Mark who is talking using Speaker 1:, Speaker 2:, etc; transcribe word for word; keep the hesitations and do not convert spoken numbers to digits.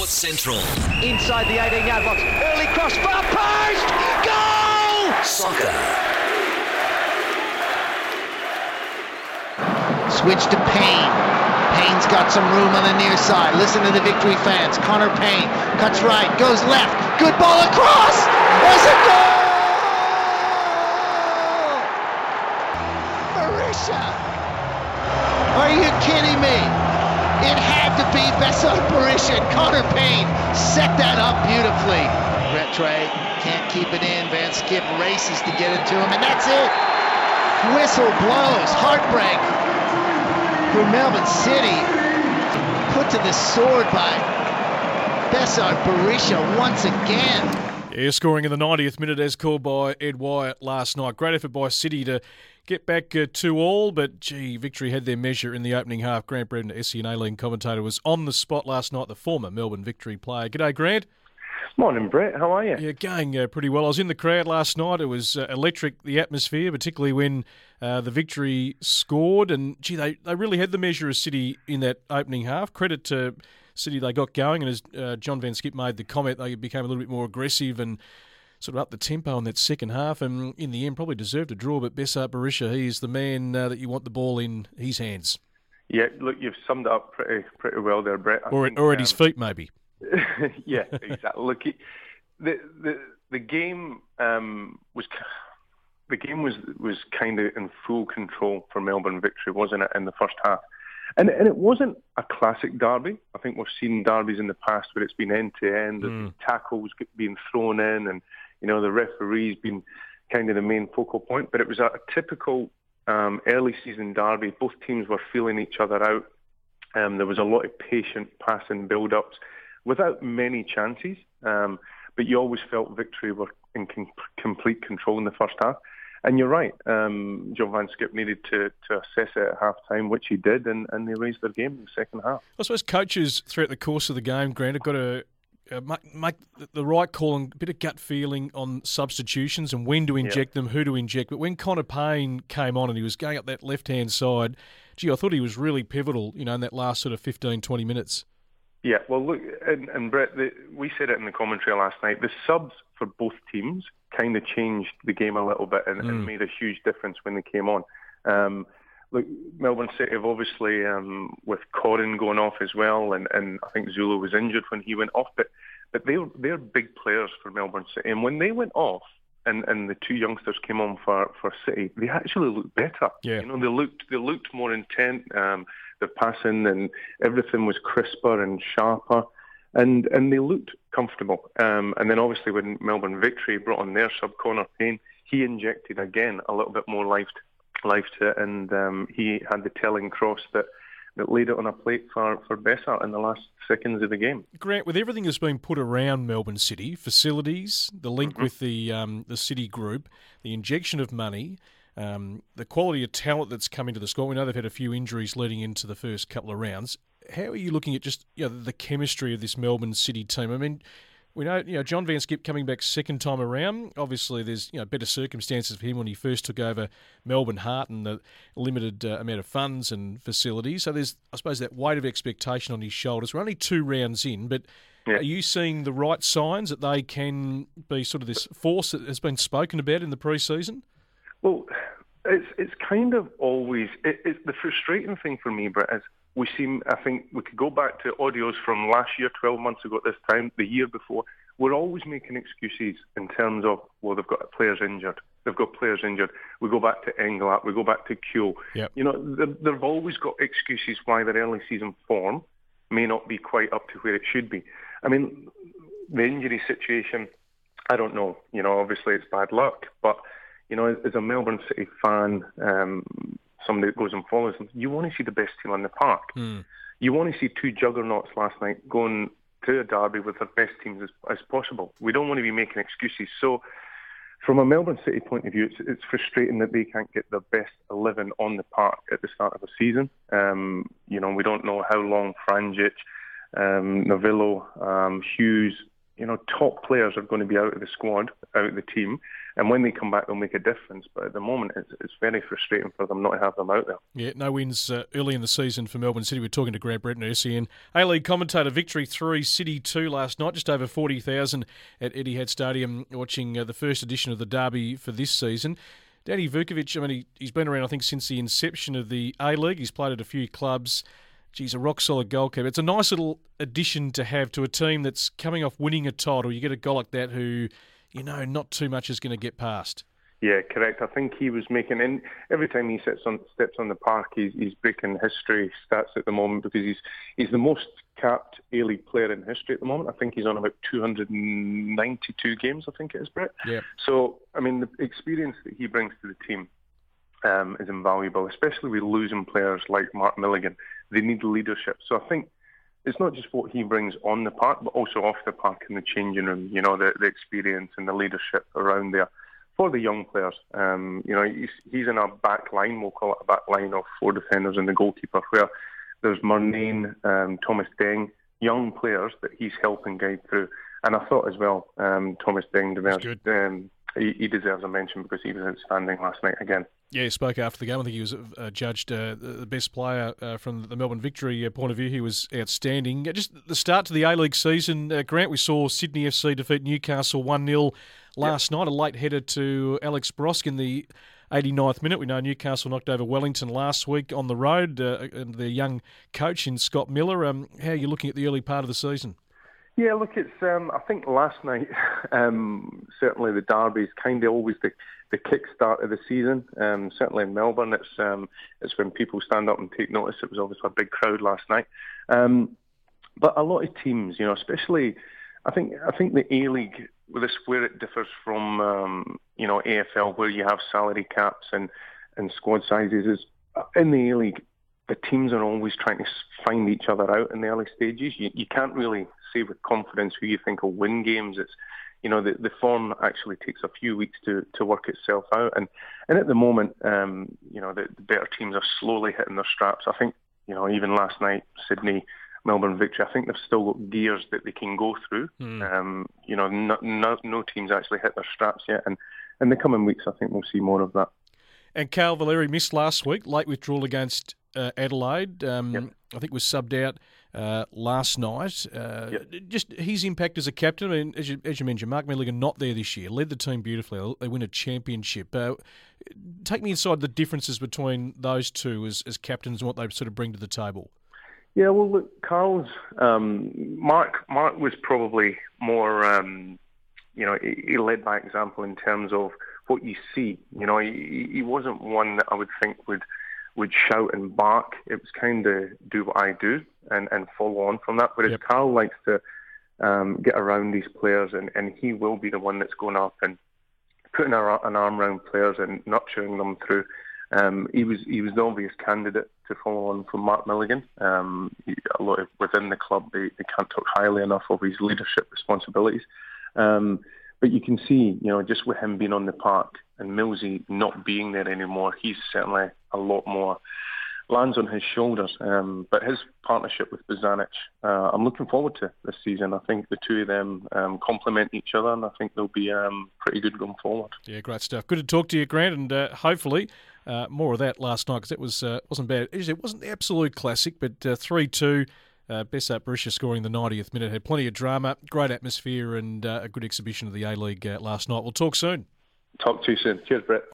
Speaker 1: North Central.
Speaker 2: Inside the eighteen-yard box. Early cross, far post! Goal!
Speaker 1: Soccer.
Speaker 3: Switch to Payne. Payne's got some room on the near side. Listen to the Victory fans. Connor Payne cuts right, goes left. Good ball across. There's a goal! Berisha! Are you kidding me? It had to be Besart Berisha. Connor Payne set that up beautifully. Rattray can't keep it in. Van Skip races to get it to him, and that's it. Whistle blows. Heartbreak for Melbourne City. Put to the sword by Besart Berisha once again.
Speaker 4: Yeah, scoring in the ninetieth minute as called by Ed Wyatt last night. Great effort by City to get back uh, two all, but gee, Victory had their measure in the opening half. Grant Bredon, S C N A-league commentator, was on the spot last night, the former Melbourne Victory player. G'day, Grant.
Speaker 5: Morning, Brett. How are you?
Speaker 4: Yeah, going uh, pretty well. I was in the crowd last night. It was uh, electric, the atmosphere, particularly when uh, the Victory scored. And, gee, they, they really had the measure of City in that opening half. Credit to City, they got going. And as uh, John Van Skip made the comment, they became a little bit more aggressive and sort of up the tempo in that second half. And in the end, probably deserved a draw. But Besart Berisha, he's the man uh, that you want the ball in his hands.
Speaker 5: Yeah, look, you've summed it up pretty pretty well there, Brett. I
Speaker 4: Or,
Speaker 5: think,
Speaker 4: or at
Speaker 5: um,
Speaker 4: his feet, maybe.
Speaker 5: yeah, exactly. Look, he, the the the game um, was the game was was kind of in full control for Melbourne Victory, wasn't it, in the first half? And and it wasn't a classic derby. I think we've seen derbies in the past where it's been end to end, and tackles being thrown in, and you know the referees being kind of the main focal point. But it was a, a typical um, early season derby. Both teams were feeling each other out. Um, there was a lot of patient passing build-ups without many chances, um, but you always felt Victory were in com- complete control in the first half. And you're right, um, John Van Skip needed to, to assess it at half-time, which he did, and, and they raised their game in the second half.
Speaker 4: I suppose coaches throughout the course of the game, Grant, have got to uh, make, make the right call and a bit of gut feeling on substitutions and when to inject yeah. them, who to inject. But when Connor Payne came on and he was going up that left-hand side, gee, I thought he was really pivotal, you know, in that last sort of fifteen, twenty minutes.
Speaker 5: Yeah, well, look, and, and Brett, the, we said it in the commentary last night, the subs for both teams kind of changed the game a little bit and, mm. and made a huge difference when they came on. Um, look, Melbourne City have obviously, um, with Corrin going off as well, and, and I think Zulu was injured when he went off, but but they're, they're big players for Melbourne City. And when they went off, and, and the two youngsters came on for, for City, they actually looked better.
Speaker 4: Yeah.
Speaker 5: You know, they looked they looked more intent. Um, their passing and everything was crisper and sharper, and and they looked comfortable. Um, and then obviously when Melbourne Victory brought on their sub, Connor Payne, he injected again a little bit more life to, life to it, and um, he had the telling cross that, that laid it on a plate for, for Besart in the last seconds of the game.
Speaker 4: Grant, with everything that's been put around Melbourne City, facilities, the link mm-hmm. with the um, the City group, the injection of money, um, the quality of talent that's come into the squad, we know they've had a few injuries leading into the first couple of rounds. How are you looking at just you know, the chemistry of this Melbourne City team? I mean, we know you know John Van Skip coming back second time around. Obviously, there's you know better circumstances for him when he first took over Melbourne Heart and the limited uh, amount of funds and facilities. So there's, I suppose, that weight of expectation on his shoulders. We're only two rounds in, but yeah. Are you seeing the right signs that they can be sort of this force that has been spoken about in the pre-season?
Speaker 5: Well, it's it's kind of always it, it's the frustrating thing for me, Brett, is we seem, I think we could go back to audios from last year, twelve months ago at this time, the year before. We're always making excuses in terms of, well, they've got players injured. They've got players injured. We go back to Engelhardt. We go back to Kuehl.
Speaker 4: Yep.
Speaker 5: You know, they've, they've always got excuses why their early season form may not be quite up to where it should be. I mean, the injury situation, I don't know. You know, obviously it's bad luck. But, you know, as a Melbourne City fan, um, somebody that goes and follows them, you want to see the best team on the park.
Speaker 4: Mm.
Speaker 5: You want to see two juggernauts last night going to a derby with their best teams as, as possible. We don't want to be making excuses. So from a Melbourne City point of view, it's, it's frustrating that they can't get their best eleven on the park at the start of the season. Um, you know, we don't know how long Franjic, um, Novillo, um, Hughes, you know, top players are going to be out of the squad, out of the team, and when they come back, they'll make a difference. But at the moment, it's, it's very frustrating for them not to have them out there.
Speaker 4: Yeah, no wins uh, early in the season for Melbourne City. We're talking to Grant Breton, S E N A-League commentator. Victory three, City two last night, just over forty thousand at Etihad Stadium watching uh, the first edition of the derby for this season. Danny Vukovic, I mean, he, he's been around, I think, since the inception of the A-League. He's played at a few clubs. Geez, a rock-solid goalkeeper. It's a nice little addition to have to a team that's coming off winning a title. You get a guy like that who, you know, not too much is going to get past.
Speaker 5: Yeah, correct. I think he was making, and every time he sits on steps on the park, he's, he's breaking history stats at the moment because he's he's the most capped A-League player in history at the moment. I think he's on about two hundred ninety-two games, I think it is, Brett.
Speaker 4: Yeah.
Speaker 5: So, I mean, the experience that he brings to the team um, is invaluable, especially with losing players like Mark Milligan. They need leadership. So I think it's not just what he brings on the park, but also off the park in the changing room, you know, the, the experience and the leadership around there. For the young players, um, you know, he's, he's in a back line, we'll call it a back line of four defenders and the goalkeeper, where there's Murnane, um, Thomas Deng, young players that he's helping guide through. And I thought as well, um, Thomas Deng deserves, um, he, he deserves a mention because he was outstanding last night again.
Speaker 4: Yeah, he spoke after the game. I think he was uh, judged uh, the best player uh, from the Melbourne Victory uh, point of view. He was outstanding. Just the start to the A-League season, uh, Grant, we saw Sydney F C defeat Newcastle one nil last yep. night. A late header to Alex Brosk in the eighty-ninth minute. We know Newcastle knocked over Wellington last week on the road, uh, and their young coach in Scott Miller. Um, how are you looking at the early part of the season?
Speaker 5: Yeah, look, it's. Um, I think last night, um, certainly the derby is kind of always the, the kick-start of the season. Um, certainly in Melbourne, it's um, it's when people stand up and take notice. It was obviously a big crowd last night. Um, but a lot of teams, you know, especially, I think I think the A-League, this where it differs from, um, you know, A F L, where you have salary caps and, and squad sizes, is in the A-League, the teams are always trying to find each other out in the early stages. You, you can't really say with confidence who you think will win games. It's, you know, the, the form actually takes a few weeks to, to work itself out. And, and at the moment, um, you know, the, the better teams are slowly hitting their straps. I think, you know, even last night, Sydney, Melbourne Victory, I think they've still got gears that they can go through. Mm. Um, you know, no, no, no teams actually hit their straps yet. And in the coming weeks, I think we'll see more of that.
Speaker 4: And Carl Valeri missed last week, late withdrawal against uh, Adelaide. Um, yep. I think was subbed out uh, last night. Uh, yep. Just his impact as a captain. I mean, as you, as you mentioned, Mark Milligan not there this year. Led the team beautifully. They win a championship. Uh, take me inside the differences between those two as, as captains and what they sort of bring to the table.
Speaker 5: Yeah, well, look, Carl's um, Mark. Mark was probably more. Um, you know, he, he led by example in terms of what you see. You know, he, he wasn't one that I would think would. would shout and bark. It was kind of do what I do and, and follow on from that. Whereas yep. Carl likes to um, get around these players, and, and he will be the one that's going up and putting a, an arm around players and nurturing them through. Um, he was he was the obvious candidate to follow on from Mark Milligan. Um, he, a lot of, within the club, they, they can't talk highly enough of his leadership responsibilities. Um, but you can see, you know, just with him being on the park and Millsy not being there anymore, he's certainly a lot more lands on his shoulders. Um, but his partnership with Bozanic, uh, I'm looking forward to this season. I think the two of them um, complement each other, and I think they'll be um, pretty good going forward.
Speaker 4: Yeah, great stuff. Good to talk to you, Grant, and uh, hopefully uh, more of that last night, because it was, uh, wasn't bad. It wasn't the absolute classic, but uh, three two. Uh, Bessart Berisha scoring the ninetieth minute. Had plenty of drama, great atmosphere, and uh, a good exhibition of the A-League uh, last night. We'll talk soon.
Speaker 5: Talk to you soon. Cheers, Brett.